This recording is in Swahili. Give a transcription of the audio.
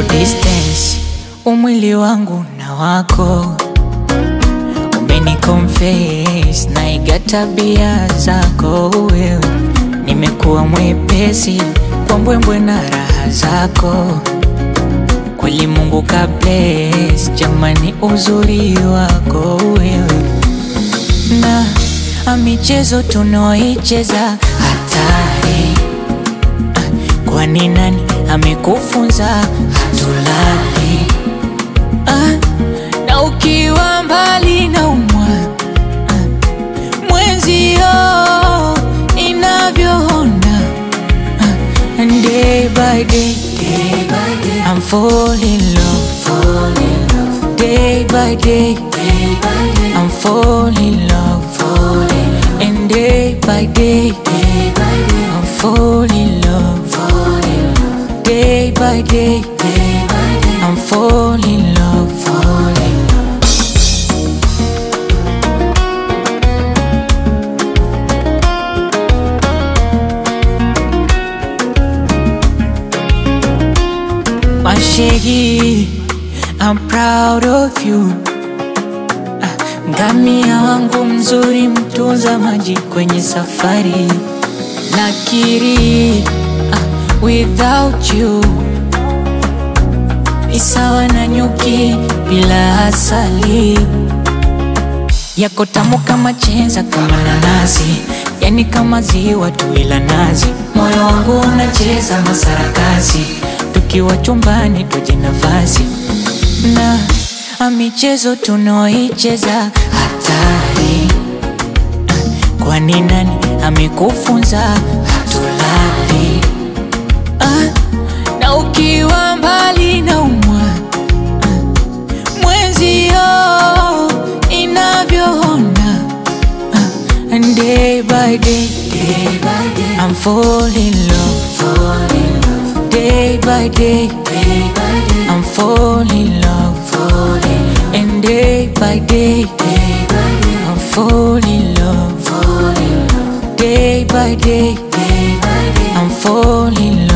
distance, umwili wangu na wako umeniconfess, naiga tabia zako wewe. Nimekuwa mwepesi kwa mbwembwe na raha zako, kweli Mungu ka bless, jamani uzuri wako wewe. Na michezo tunaoicheza hatari, kwani nani amekufunza hatulali? Na ukiwa mbali na umwa mwenzio inavyoona, and day by day, I'm falling in love, day by day, I'm falling in love, and day by day, I'm falling in love, day by day, I'm falling in love. Mashegi, I'm proud of you. Ngamia wangu mzuri, mtunza maji kwenye safari. Nakiri, without you ni sawa na nyuki bila asali. Yako tamu kama chenza, kama nanasi, yani kama ziwa tu ila nazi. Moyo wangu unacheza masarakasi, tukiwa chumbani tuje nafasi. Na michezo tunaoicheza hatari, kwani nani amekufunza hatulali? Na ukiwa mbali na umwa mwenzio inavyoona, and day by day, I'm falling in love, day by day, I'm falling in love, and day by day, I'm falling in love, day by day, I'm falling in love.